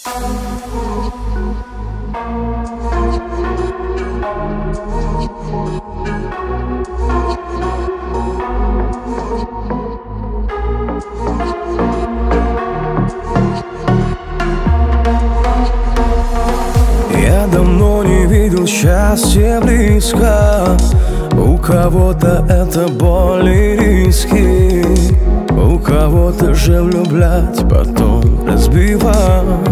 Я давно не видел счастья близко. У кого-то это боль и риски, у кого-то же влюблять, потом разбивать.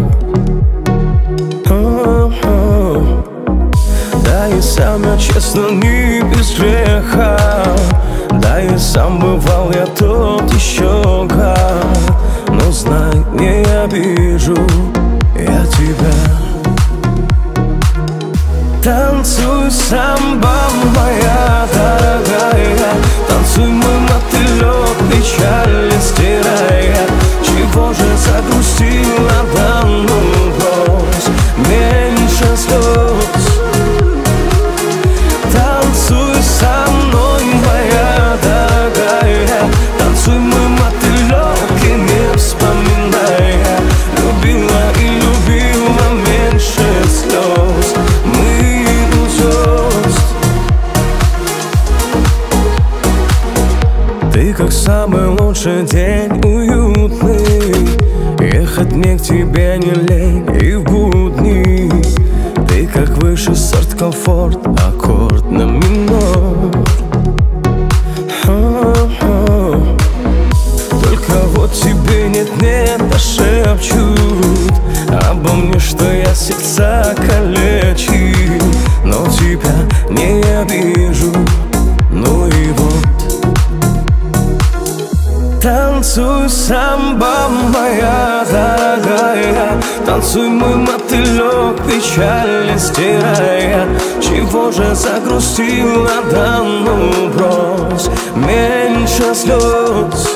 Да и сам я, честно, не без греха. Да и сам бывал я тот еще гад. Но знай, не обижу я тебя. Танцуй, самба моя дорогая, танцуй, мой мотылек, печали стирая. Чего же загрустила, да ну брось, меньше слез. Танцуй со мной, моя дорогая, танцуй, мой мотылек, и не вспоминая. Любила и любила меньше слез. Ты как самый лучший день, уютный. Ехать мне к тебе не лень и в будни. Ты как высший сорт, комфорт, аккорд на минор. Только вот тебе нет-нет, да шепчут обо мне, что я сердца калечил. Но тебя не обижу, ну и вот. Танцуй, самба моя дорогая, танцуй, мой мотылек, печали стирая. Чего же загрустила, да ну брось, меньше слез.